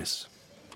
Ergebnis.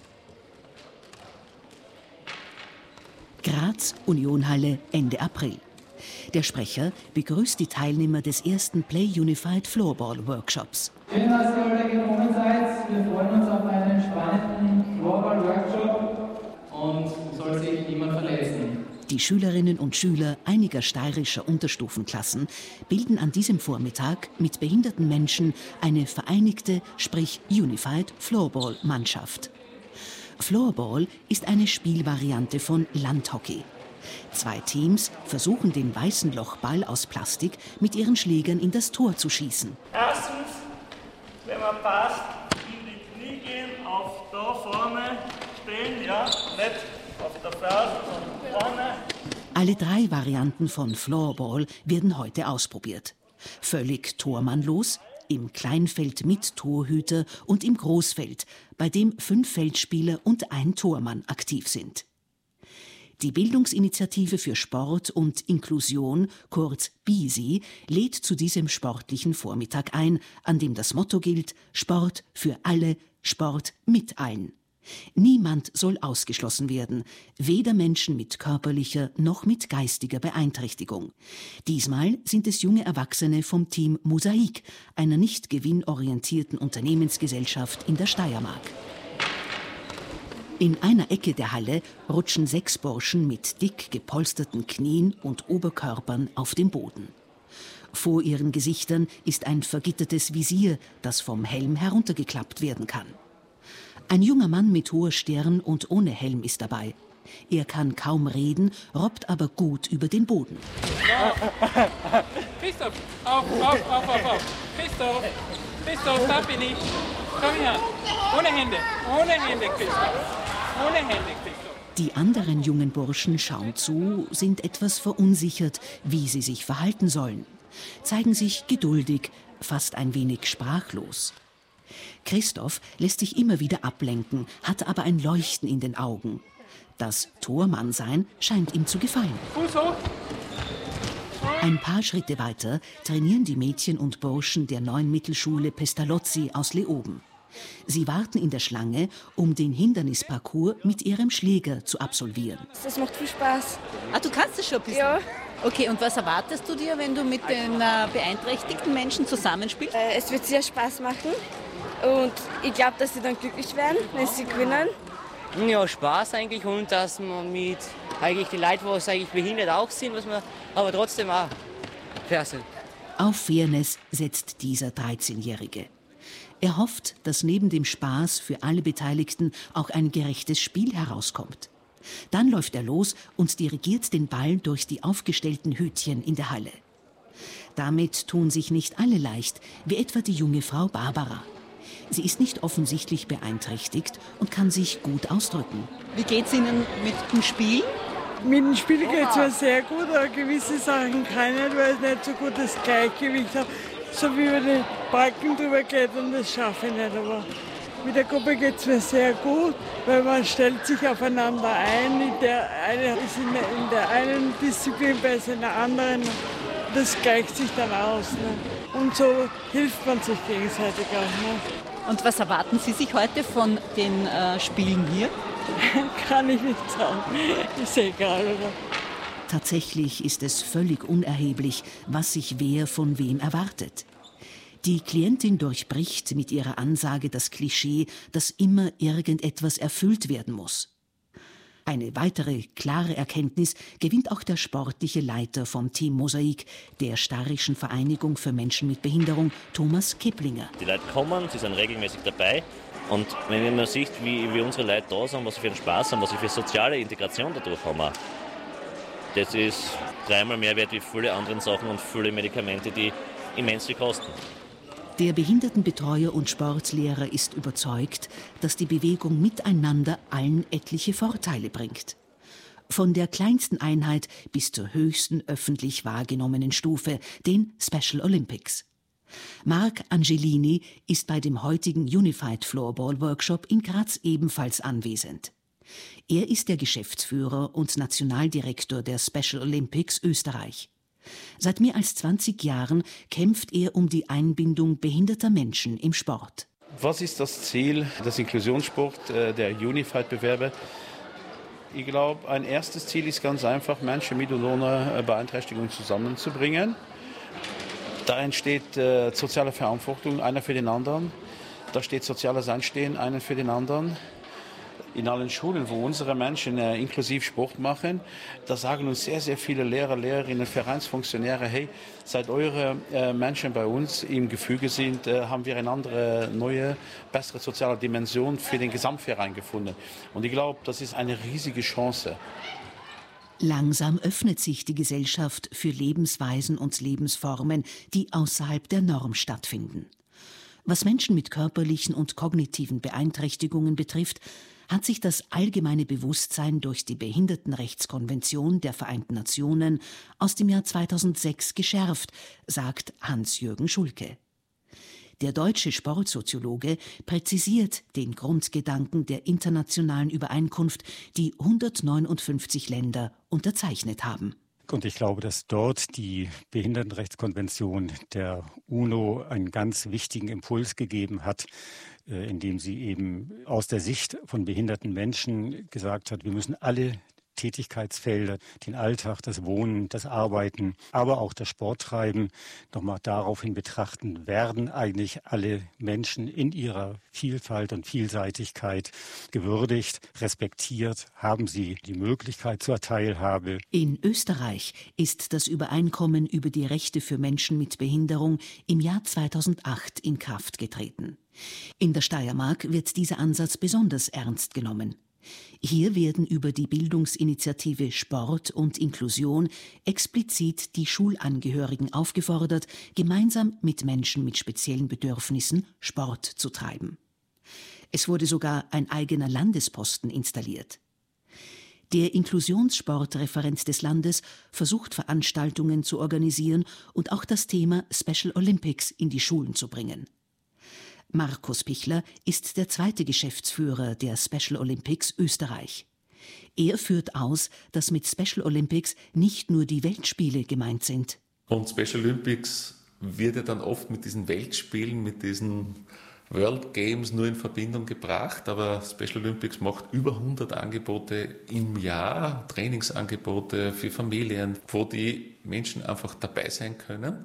Graz, Unionhalle, Ende April. Der Sprecher begrüßt die Teilnehmer des ersten Play Unified Floorball Workshops. Schön, dass ihr heute gekommen seid. Wir freuen uns auf einen spannenden Floorball Workshop und soll sich niemand verletzen. Die Schülerinnen und Schüler einiger steirischer Unterstufenklassen bilden an diesem Vormittag mit behinderten Menschen eine vereinigte, sprich Unified Floorball-Mannschaft. Floorball ist eine Spielvariante von Landhockey. 2 Teams versuchen, den weißen Lochball aus Plastik mit ihren Schlägern in das Tor zu schießen. Erstens, wenn man passt, in die Knie gehen, auf da vorne stehen, ja, nicht auf der Ferse, sondern vorne. Alle 3 Varianten von Floorball werden heute ausprobiert. Völlig tormannlos, im Kleinfeld mit Torhüter und im Großfeld, bei dem 5 Feldspieler und ein Tormann aktiv sind. Die Bildungsinitiative für Sport und Inklusion, kurz BISI, lädt zu diesem sportlichen Vormittag ein, an dem das Motto gilt: Sport für alle, Sport mit allen. Niemand soll ausgeschlossen werden, weder Menschen mit körperlicher noch mit geistiger Beeinträchtigung. Diesmal sind es junge Erwachsene vom Team Mosaik, einer nicht gewinnorientierten Unternehmensgesellschaft in der Steiermark. In einer Ecke der Halle rutschen 6 Burschen mit dick gepolsterten Knien und Oberkörpern auf dem Boden. Vor ihren Gesichtern ist ein vergittertes Visier, das vom Helm heruntergeklappt werden kann. Ein junger Mann mit hoher Stirn und ohne Helm ist dabei. Er kann kaum reden, robbt aber gut über den Boden. Christoph, auf. Christoph, da bin ich. Komm her. Ohne Hände, Christoph. Ohne Hände, Christoph. Die anderen jungen Burschen schauen zu, sind etwas verunsichert, wie sie sich verhalten sollen, zeigen sich geduldig, fast ein wenig sprachlos. Christoph lässt sich immer wieder ablenken, hat aber ein Leuchten in den Augen. Das Tormannsein scheint ihm zu gefallen. Fuß hoch. Ein paar Schritte weiter trainieren die Mädchen und Burschen der neuen Mittelschule Pestalozzi aus Leoben. Sie warten in der Schlange, um den Hindernisparcours mit ihrem Schläger zu absolvieren. Das macht viel Spaß. Ah, du kannst es schon ein bisschen? Ja. Okay, und was erwartest du dir, wenn du mit den beeinträchtigten Menschen zusammenspielst? Es wird sehr Spaß machen und ich glaube, dass sie dann glücklich werden, wenn sie gewinnen. Ja, Spaß eigentlich, und dass man mit eigentlich die Leute, die eigentlich behindert auch sind, was man aber trotzdem auch fair sind. Auf Fairness setzt dieser 13-Jährige. Er hofft, dass neben dem Spaß für alle Beteiligten auch ein gerechtes Spiel herauskommt. Dann läuft er los und dirigiert den Ball durch die aufgestellten Hütchen in der Halle. Damit tun sich nicht alle leicht, wie etwa die junge Frau Barbara. Sie ist nicht offensichtlich beeinträchtigt und kann sich gut ausdrücken. Wie geht's Ihnen mit dem Spiel? Mit dem Spiel geht es mir sehr gut, aber gewisse Sachen kann ich nicht, weil ich nicht so gut das Gleichgewicht habe. So wie über den Balken drüber geht, und das schaffe ich nicht. Aber mit der Gruppe geht es mir sehr gut, weil man stellt sich aufeinander ein. Der eine ist in der einen Disziplin besser, in der anderen. Das gleicht sich dann aus. Ne? Und so hilft man sich gegenseitig auch. Ne? Und was erwarten Sie sich heute von den Spielen hier? Kann ich nicht sagen. Ist egal, oder? Tatsächlich ist es völlig unerheblich, was sich wer von wem erwartet. Die Klientin durchbricht mit ihrer Ansage das Klischee, dass immer irgendetwas erfüllt werden muss. Eine weitere klare Erkenntnis gewinnt auch der sportliche Leiter vom Team Mosaik, der Steirischen Vereinigung für Menschen mit Behinderung, Thomas Keplinger. Die Leute kommen, sie sind regelmäßig dabei. Und wenn man sieht, wie unsere Leute da sind, was sie für einen Spaß haben, was sie für soziale Integration dadurch haben, das ist 3-mal mehr wert wie viele andere Sachen und viele Medikamente, die immens viel kosten. Der Behindertenbetreuer und Sportlehrer ist überzeugt, dass die Bewegung miteinander allen etliche Vorteile bringt. Von der kleinsten Einheit bis zur höchsten öffentlich wahrgenommenen Stufe, den Special Olympics. Marc Angelini ist bei dem heutigen Unified Floorball Workshop in Graz ebenfalls anwesend. Er ist der Geschäftsführer und Nationaldirektor der Special Olympics Österreich. Seit mehr als 20 Jahren kämpft er um die Einbindung behinderter Menschen im Sport. Was ist das Ziel des Inklusionssports, der Unified-Bewerbe? Ich glaube, ein erstes Ziel ist ganz einfach, Menschen mit oder ohne Beeinträchtigung zusammenzubringen. Da entsteht soziale Verantwortung, einer für den anderen. Da steht soziales Einstehen, einer für den anderen. In allen Schulen, wo unsere Menschen inklusiv Sport machen, da sagen uns sehr, sehr viele Lehrer, Lehrerinnen, Vereinsfunktionäre, hey, seit eure Menschen bei uns im Gefüge sind, haben wir eine andere, neue, bessere soziale Dimension für den Gesamtverein gefunden. Und ich glaube, das ist eine riesige Chance. Langsam öffnet sich die Gesellschaft für Lebensweisen und Lebensformen, die außerhalb der Norm stattfinden. Was Menschen mit körperlichen und kognitiven Beeinträchtigungen betrifft, hat sich das allgemeine Bewusstsein durch die Behindertenrechtskonvention der Vereinten Nationen aus dem Jahr 2006 geschärft, sagt Hans-Jürgen Schulke. Der deutsche Sportsoziologe präzisiert den Grundgedanken der internationalen Übereinkunft, die 159 Länder unterzeichnet haben. Und ich glaube, dass dort die Behindertenrechtskonvention der UNO einen ganz wichtigen Impuls gegeben hat, indem sie eben aus der Sicht von behinderten Menschen gesagt hat, wir müssen alle Tätigkeitsfelder, den Alltag, das Wohnen, das Arbeiten, aber auch das Sporttreiben nochmal daraufhin betrachten, werden eigentlich alle Menschen in ihrer Vielfalt und Vielseitigkeit gewürdigt, respektiert, haben sie die Möglichkeit zur Teilhabe. In Österreich ist das Übereinkommen über die Rechte für Menschen mit Behinderung im Jahr 2008 in Kraft getreten. In der Steiermark wird dieser Ansatz besonders ernst genommen. Hier werden über die Bildungsinitiative Sport und Inklusion explizit die Schulangehörigen aufgefordert, gemeinsam mit Menschen mit speziellen Bedürfnissen Sport zu treiben. Es wurde sogar ein eigener Landesposten installiert. Der Inklusionssportreferent des Landes versucht, Veranstaltungen zu organisieren und auch das Thema Special Olympics in die Schulen zu bringen. Markus Pichler ist der zweite Geschäftsführer der Special Olympics Österreich. Er führt aus, dass mit Special Olympics nicht nur die Weltspiele gemeint sind. Und Special Olympics wird ja dann oft mit diesen Weltspielen, mit diesen World Games nur in Verbindung gebracht, aber Special Olympics macht über 100 Angebote im Jahr, Trainingsangebote für Familien, wo die Menschen einfach dabei sein können.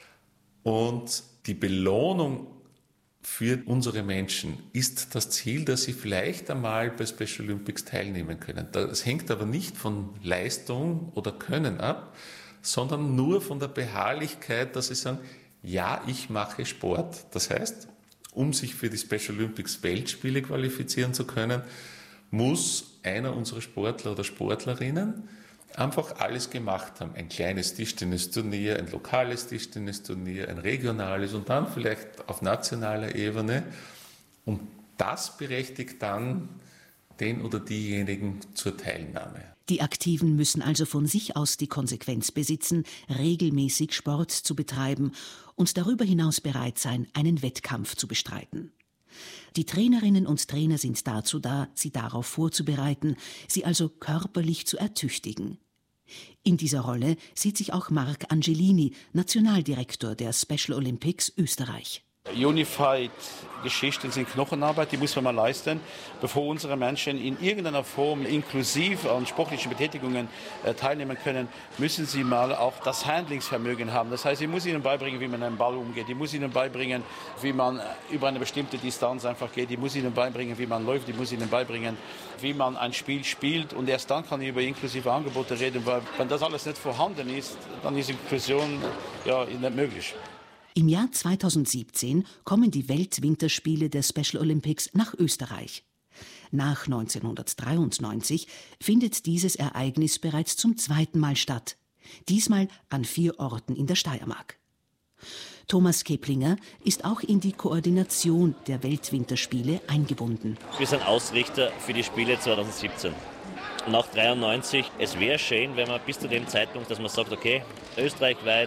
Und die Belohnung für unsere Menschen ist das Ziel, dass sie vielleicht einmal bei Special Olympics teilnehmen können. Das hängt aber nicht von Leistung oder Können ab, sondern nur von der Beharrlichkeit, dass sie sagen, ja, ich mache Sport. Das heißt, um sich für die Special Olympics Weltspiele qualifizieren zu können, muss einer unserer Sportler oder Sportlerinnen einfach alles gemacht haben. Ein kleines Tischtennisturnier, ein lokales Tischtennisturnier, ein regionales und dann vielleicht auf nationaler Ebene. Und das berechtigt dann den oder diejenigen zur Teilnahme. Die Aktiven müssen also von sich aus die Konsequenz besitzen, regelmäßig Sport zu betreiben und darüber hinaus bereit sein, einen Wettkampf zu bestreiten. Die Trainerinnen und Trainer sind dazu da, sie darauf vorzubereiten, sie also körperlich zu ertüchtigen. In dieser Rolle sieht sich auch Marc Angelini, Nationaldirektor der Special Olympics Österreich. Unified-Geschichten sind Knochenarbeit, die muss man mal leisten. Bevor unsere Menschen in irgendeiner Form inklusiv an sportlichen Betätigungen teilnehmen können, müssen sie mal auch das Handlingsvermögen haben. Das heißt, ich muss ihnen beibringen, wie man mit einem Ball umgeht. Ich muss ihnen beibringen, wie man über eine bestimmte Distanz einfach geht. Ich muss ihnen beibringen, wie man läuft. Ich muss ihnen beibringen, wie man ein Spiel spielt. Und erst dann kann ich über inklusive Angebote reden, weil wenn das alles nicht vorhanden ist, dann ist Inklusion nicht möglich. Im Jahr 2017 kommen die Weltwinterspiele der Special Olympics nach Österreich. Nach 1993 findet dieses Ereignis bereits zum zweiten Mal statt. Diesmal an 4 Orten in der Steiermark. Thomas Keplinger ist auch in die Koordination der Weltwinterspiele eingebunden. Wir sind Ausrichter für die Spiele 2017. Nach 1993, es wäre schön, wenn man bis zu dem Zeitpunkt, dass man sagt, okay, österreichweit,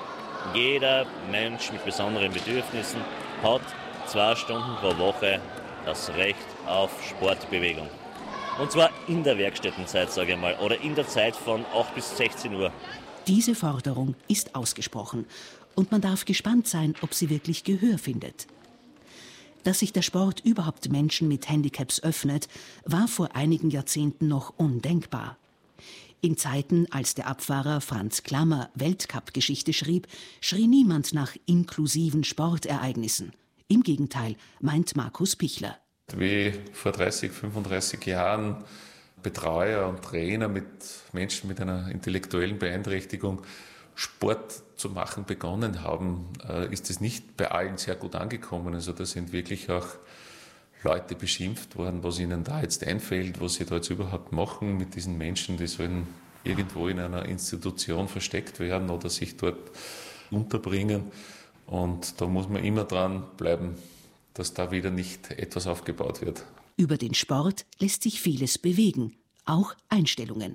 jeder Mensch mit besonderen Bedürfnissen hat 2 Stunden pro Woche das Recht auf Sportbewegung. Und zwar in der Werkstättenzeit, sage ich mal, oder in der Zeit von 8 bis 16 Uhr. Diese Forderung ist ausgesprochen und man darf gespannt sein, ob sie wirklich Gehör findet. Dass sich der Sport überhaupt Menschen mit Handicaps öffnet, war vor einigen Jahrzehnten noch undenkbar. In Zeiten, als der Abfahrer Franz Klammer Weltcup-Geschichte schrieb, schrie niemand nach inklusiven Sportereignissen. Im Gegenteil, meint Markus Pichler. Wie vor 30, 35 Jahren Betreuer und Trainer mit Menschen mit einer intellektuellen Beeinträchtigung Sport zu machen begonnen haben, ist es nicht bei allen sehr gut angekommen. Also da sind wirklich auch Leute beschimpft worden, was ihnen da jetzt einfällt, was sie da jetzt überhaupt machen mit diesen Menschen, die sollen irgendwo in einer Institution versteckt werden oder sich dort unterbringen. Und da muss man immer dran bleiben, dass da wieder nicht etwas aufgebaut wird. Über den Sport lässt sich vieles bewegen, auch Einstellungen.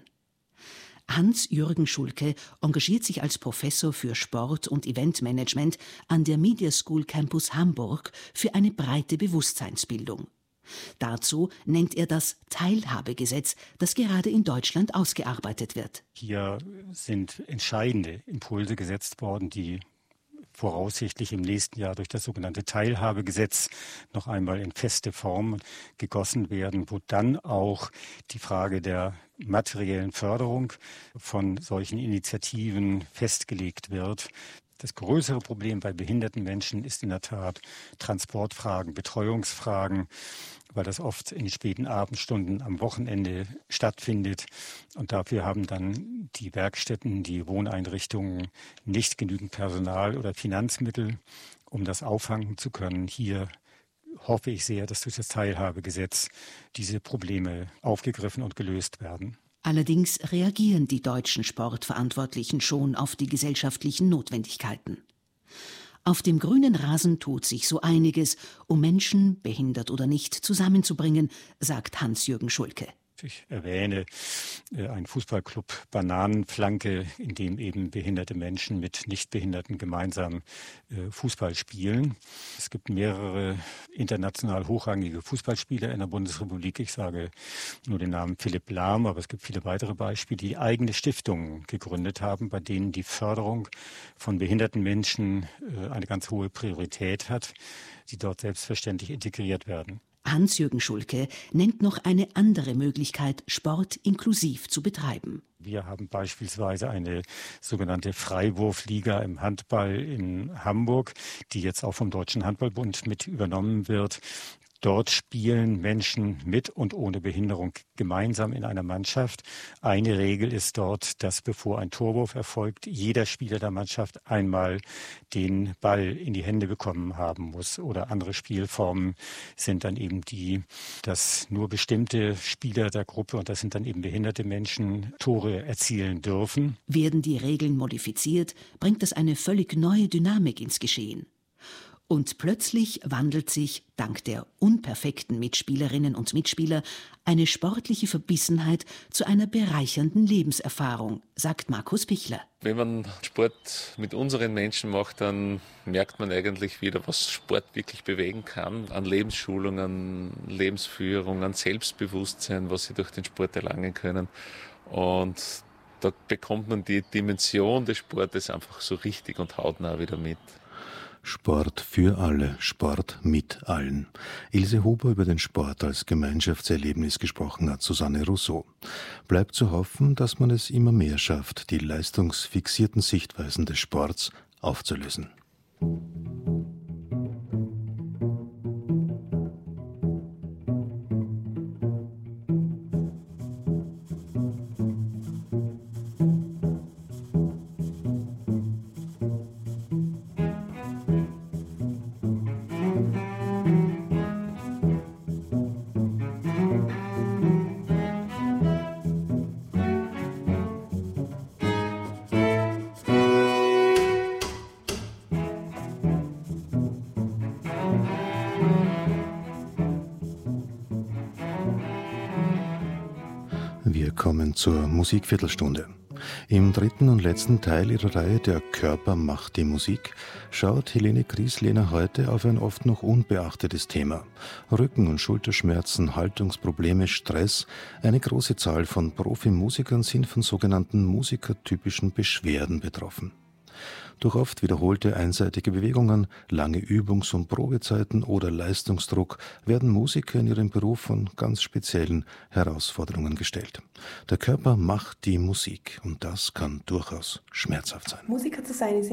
Hans-Jürgen Schulke engagiert sich als Professor für Sport- und Eventmanagement an der Media School Campus Hamburg für eine breite Bewusstseinsbildung. Dazu nennt er das Teilhabegesetz, das gerade in Deutschland ausgearbeitet wird. Hier sind entscheidende Impulse gesetzt worden, die voraussichtlich im nächsten Jahr durch das sogenannte Teilhabegesetz noch einmal in feste Form gegossen werden, wo dann auch die Frage der materiellen Förderung von solchen Initiativen festgelegt wird. Das größere Problem bei behinderten Menschen ist in der Tat Transportfragen, Betreuungsfragen, weil das oft in den späten Abendstunden am Wochenende stattfindet. Und dafür haben dann die Werkstätten, die Wohneinrichtungen nicht genügend Personal oder Finanzmittel, um das auffangen zu können. Hier hoffe ich sehr, dass durch das Teilhabegesetz diese Probleme aufgegriffen und gelöst werden. Allerdings reagieren die deutschen Sportverantwortlichen schon auf die gesellschaftlichen Notwendigkeiten. Auf dem grünen Rasen tut sich so einiges, um Menschen, behindert oder nicht, zusammenzubringen, sagt Hans-Jürgen Schulke. Ich erwähne einen Fußballclub Bananenflanke, in dem eben behinderte Menschen mit Nichtbehinderten gemeinsam Fußball spielen. Es gibt mehrere international hochrangige Fußballspieler in der Bundesrepublik. Ich sage nur den Namen Philipp Lahm, aber es gibt viele weitere Beispiele, die eigene Stiftungen gegründet haben, bei denen die Förderung von behinderten Menschen eine ganz hohe Priorität hat, die dort selbstverständlich integriert werden. Hans-Jürgen Schulke nennt noch eine andere Möglichkeit, Sport inklusiv zu betreiben. Wir haben beispielsweise eine sogenannte Freiwurfliga im Handball in Hamburg, die jetzt auch vom Deutschen Handballbund mit übernommen wird. Dort spielen Menschen mit und ohne Behinderung gemeinsam in einer Mannschaft. Eine Regel ist dort, dass bevor ein Torwurf erfolgt, jeder Spieler der Mannschaft einmal den Ball in die Hände bekommen haben muss. Oder andere Spielformen sind dann eben die, dass nur bestimmte Spieler der Gruppe, und das sind dann eben behinderte Menschen, Tore erzielen dürfen. Werden die Regeln modifiziert, bringt das eine völlig neue Dynamik ins Geschehen. Und plötzlich wandelt sich, dank der unperfekten Mitspielerinnen und Mitspieler, eine sportliche Verbissenheit zu einer bereichernden Lebenserfahrung, sagt Markus Pichler. Wenn man Sport mit unseren Menschen macht, dann merkt man eigentlich wieder, was Sport wirklich bewegen kann. An Lebensschulung, an Lebensführung, an Selbstbewusstsein, was sie durch den Sport erlangen können. Und da bekommt man die Dimension des Sportes einfach so richtig und hautnah wieder mit. Sport für alle, Sport mit allen. Ilse Huber über den Sport als Gemeinschaftserlebnis gesprochen hat Susanne Rousseau. Bleibt zu hoffen, dass man es immer mehr schafft, die leistungsfixierten Sichtweisen des Sports aufzulösen. Wir kommen zur Musikviertelstunde. Im dritten und letzten Teil ihrer Reihe Der Körper macht die Musik schaut Helene Grieslehner heute auf ein oft noch unbeachtetes Thema. Rücken- und Schulterschmerzen, Haltungsprobleme, Stress. Eine große Zahl von Profimusikern sind von sogenannten musikertypischen Beschwerden betroffen. Durch oft wiederholte einseitige Bewegungen, lange Übungs- und Probezeiten oder Leistungsdruck werden Musiker in ihrem Beruf von ganz speziellen Herausforderungen gestellt. Der Körper macht die Musik und das kann durchaus schmerzhaft sein. Musiker zu sein ist